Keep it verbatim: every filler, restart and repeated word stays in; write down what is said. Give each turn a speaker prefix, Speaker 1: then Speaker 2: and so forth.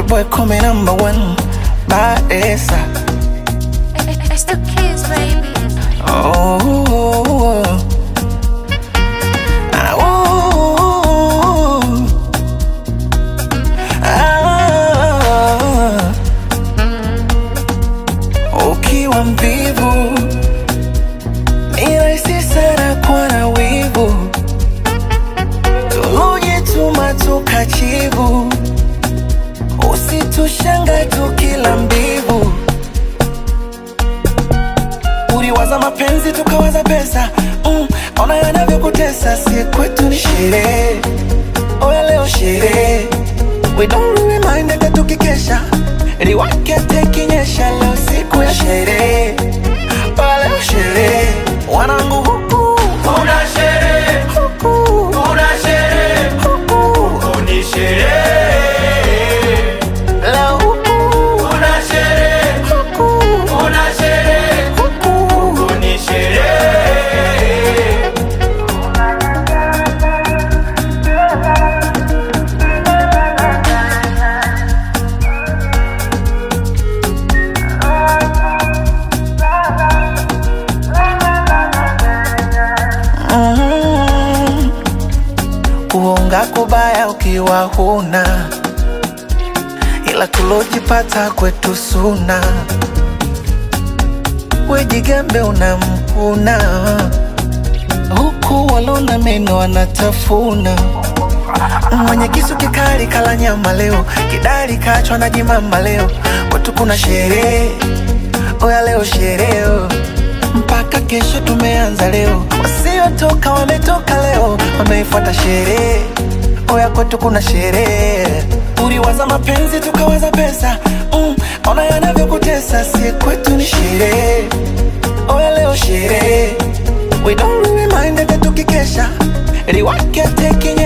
Speaker 1: boy call me number one. Badesa.
Speaker 2: It's the kids, baby.
Speaker 1: Oh, ah, oh, ah. Ukiwa mvivu ni rahisi sana kuwa na wivu, tulojituma tukachivu, usitushanga tukila mbivu. Uliwaza mapenzi tukawaza pesa, mm, ona yanavyokutesa. Si kwetu ni sherehe, oya leo sherehe. We don't really mind hata tukikesha, liwake hata ikinyesha. Leo siku ya sherehe, oya leo sherehe. Wanangu huku
Speaker 3: kuna sherehe,
Speaker 1: huku
Speaker 3: kuna sherehe,
Speaker 1: huku
Speaker 3: huku ni sherehe.
Speaker 1: leo huku
Speaker 3: Kuna sherehe,
Speaker 1: huku
Speaker 3: kuna sherehe,
Speaker 1: huku.
Speaker 3: huku ni sherehe.
Speaker 1: Mm, kuonga kubaya ukiwa huna, ila tulojipata kwetu suna. Wejigambe unamkuna, huku walona meno wanatafuna. Mwenye kisu kikali kala nyama leo, kidari kachwa na jimamba leo. Kwetu kuna sherehe, oya leo sherehe. Mpaka kesho tumeanza leo, wasiotoka wametoka leo, wameifuata sherehe. Oya kwetu kuna sherehe. Uliwaza mapenzi tukawaza pesa, mm, ona yanavyokutesa. Si kwetu ni sherehe, oya leo sherehe. We don't really mind hata tukikesha, liwake hata ikinyesha.